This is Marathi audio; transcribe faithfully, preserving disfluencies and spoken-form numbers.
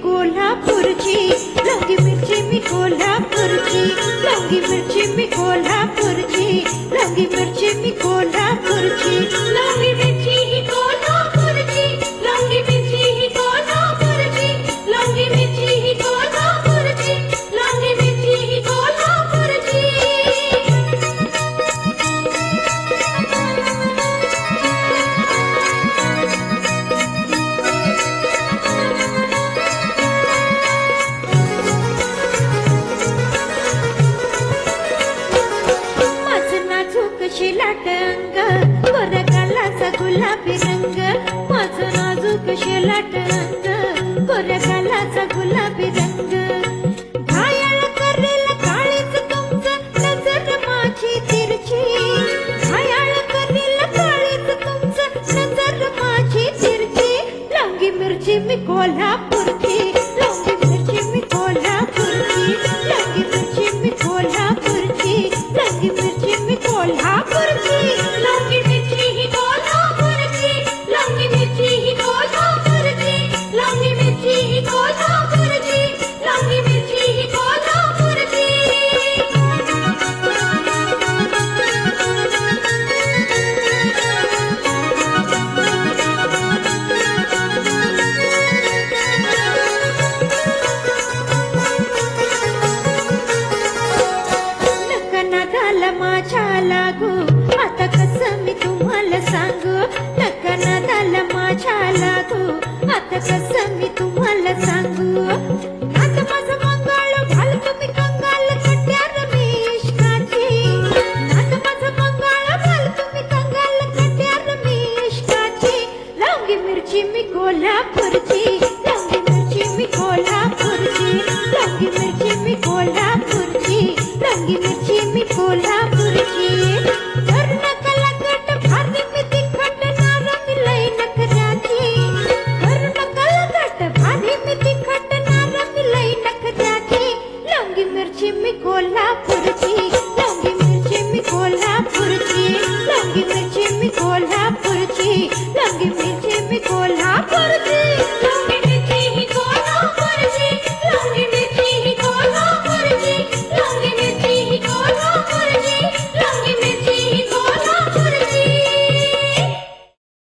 कोल्हापूरची, लवंगी मिरची मी कोल्हापूरची, लवंगी मिरची मी कोल्हापूरची, लवंगी मिरची मी कोल्हापूरची, लवंगी मिरची ही कोल्हापूरची, लवंगी मिरची ही कोल्हापूरची, लवंगी मिरची ही कोल्हापूरची, लवंगी मिरची ही कोल्हापूरची. शिलाट अंग गोऱ्या गालाचा गुलाबी रंग, माझं नाजूक शिलाट अंग गोऱ्या